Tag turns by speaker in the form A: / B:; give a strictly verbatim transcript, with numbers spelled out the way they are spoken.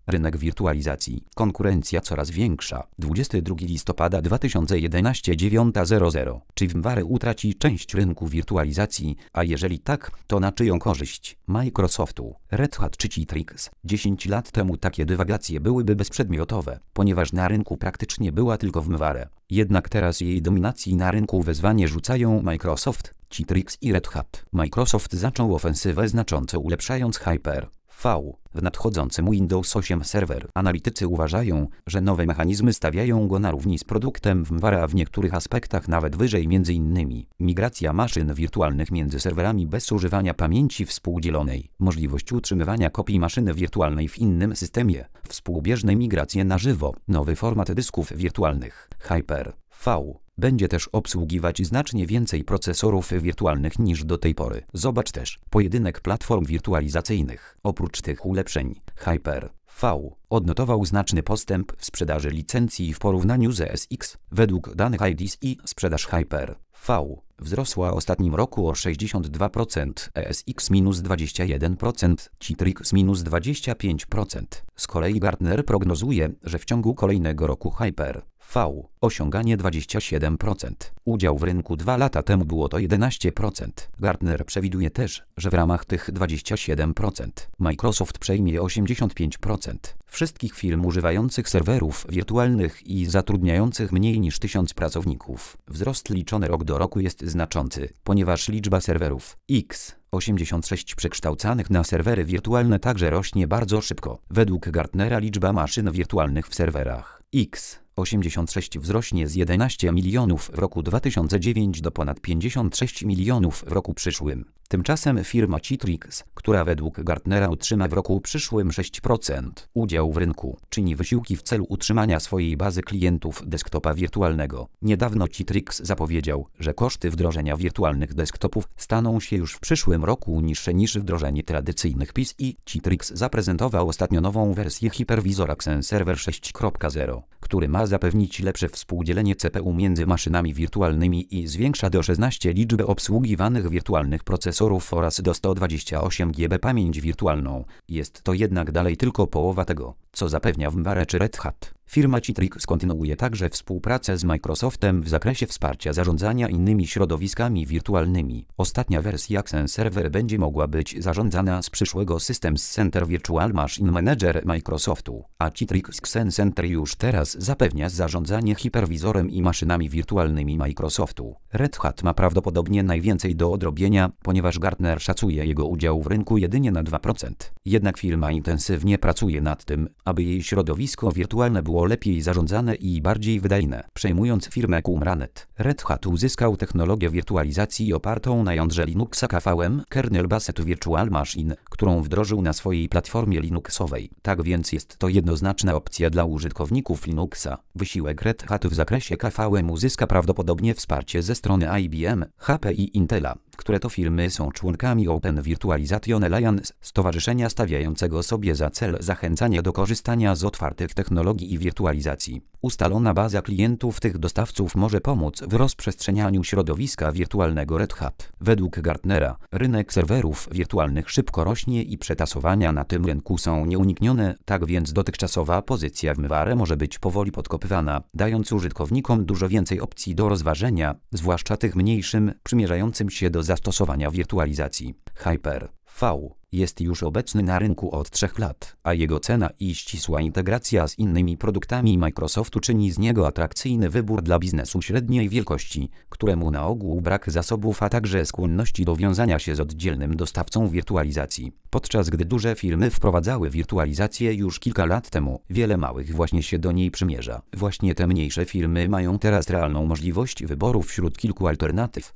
A: Rynek wirtualizacji. Konkurencja coraz większa. dwudziestego drugiego listopada dwa tysiące jedenastego dziewiąta zero zero. Czy VMware utraci część rynku wirtualizacji, a jeżeli tak, to na czyją korzyść? Microsoftu, Red Hat czy Citrix? dziesięć lat temu takie dywagacje byłyby bezprzedmiotowe, ponieważ na rynku praktycznie była tylko VMware. Jednak teraz jej dominacji na rynku wezwanie rzucają Microsoft, Citrix i Red Hat. Microsoft zaczął ofensywę znacząco ulepszając Hyper-V w nadchodzącym Windows osiem Server. Analitycy uważają, że nowe mechanizmy stawiają go na równi z produktem VMware, a w niektórych aspektach nawet wyżej, m.in. migracja maszyn wirtualnych między serwerami bez używania pamięci współdzielonej, możliwość utrzymywania kopii maszyny wirtualnej w innym systemie, współbieżne migracje na żywo, nowy format dysków wirtualnych. Hyper-V będzie też obsługiwać znacznie więcej procesorów wirtualnych niż do tej pory. Zobacz też pojedynek platform wirtualizacyjnych. Oprócz tych ulepszeń, Hyper-V odnotował znaczny postęp w sprzedaży licencji w porównaniu z E S X. Według danych I D C i sprzedaż Hyper-V wzrosła w ostatnim roku o sześćdziesiąt dwa procent, E S X minus dwadzieścia jeden procent, Citrix minus dwadzieścia pięć procent. Z kolei Gartner prognozuje, że w ciągu kolejnego roku Hyper-V osiągnie dwadzieścia siedem procent. Udział w rynku dwa lata temu było to jedenaście procent. Gartner przewiduje też, że w ramach tych dwadzieścia siedem procent Microsoft przejmie osiemdziesiąt pięć procent wszystkich firm używających serwerów wirtualnych i zatrudniających mniej niż tysiąc pracowników. Wzrost liczony rok do roku jest znaczący, ponieważ liczba serwerów X osiemdziesiąt sześć przekształcanych na serwery wirtualne także rośnie bardzo szybko. Według Gartnera liczba maszyn wirtualnych w serwerach X osiemdziesiąt sześć wzrośnie z jedenastu milionów w roku dwa tysiące dziewiątym do ponad pięćdziesięciu sześciu milionów w roku przyszłym. Tymczasem firma Citrix, która według Gartnera utrzyma w roku przyszłym sześć procent udziału w rynku, czyni wysiłki w celu utrzymania swojej bazy klientów desktopa wirtualnego. Niedawno Citrix zapowiedział, że koszty wdrożenia wirtualnych desktopów staną się już w przyszłym roku niższe niż wdrożenie tradycyjnych P C I. Citrix zaprezentował ostatnio nową wersję Hypervisor Access Server sześć kropka zero, który ma zapewnić lepsze współdzielenie C P U między maszynami wirtualnymi i zwiększa do szesnastu liczbę obsługiwanych wirtualnych procesorów oraz do sto dwadzieścia osiem giga pamięć wirtualną. Jest to jednak dalej tylko połowa tego, co zapewnia VMware czy Red Hat. Firma Citrix kontynuuje także współpracę z Microsoftem w zakresie wsparcia zarządzania innymi środowiskami wirtualnymi. Ostatnia wersja Access Server będzie mogła być zarządzana z przyszłego Systems Center Virtual Machine Manager Microsoftu, a Citrix Access Center już teraz zapewnia zarządzanie hiperwizorem i maszynami wirtualnymi Microsoftu. Red Hat ma prawdopodobnie najwięcej do odrobienia, ponieważ Gartner szacuje jego udział w rynku jedynie na dwa procent. Jednak firma intensywnie pracuje nad tym, aby jej środowisko wirtualne było lepiej zarządzane i bardziej wydajne. Przejmując firmę Qumranet, Red Hat uzyskał technologię wirtualizacji opartą na jądrze Linuxa K V M Kernel Based Virtual Machine, którą wdrożył na swojej platformie Linuxowej. Tak więc jest to jednoznaczna opcja dla użytkowników Linuxa. Wysiłek Red Hat w zakresie K V M uzyska prawdopodobnie wsparcie ze strony I B M, H P i Intela, które to firmy są członkami Open Virtualization Alliance, stowarzyszenia stawiającego sobie za cel zachęcania do korzystania z otwartych technologii i wirtualizacji. Ustalona baza klientów tych dostawców może pomóc w rozprzestrzenianiu środowiska wirtualnego Red Hat. Według Gartnera rynek serwerów wirtualnych szybko rośnie i przetasowania na tym rynku są nieuniknione, tak więc dotychczasowa pozycja VMware może być powoli podkopywana, dając użytkownikom dużo więcej opcji do rozważenia, zwłaszcza tych mniejszym, przymierzającym się do zastosowania wirtualizacji. Hyper-V jest już obecny na rynku od trzech lat, a jego cena i ścisła integracja z innymi produktami Microsoftu czyni z niego atrakcyjny wybór dla biznesu średniej wielkości, któremu na ogół brak zasobów, a także skłonności do wiązania się z oddzielnym dostawcą wirtualizacji. Podczas gdy duże firmy wprowadzały wirtualizację już kilka lat temu, wiele małych właśnie się do niej przymierza. Właśnie te mniejsze firmy mają teraz realną możliwość wyboru wśród kilku alternatyw,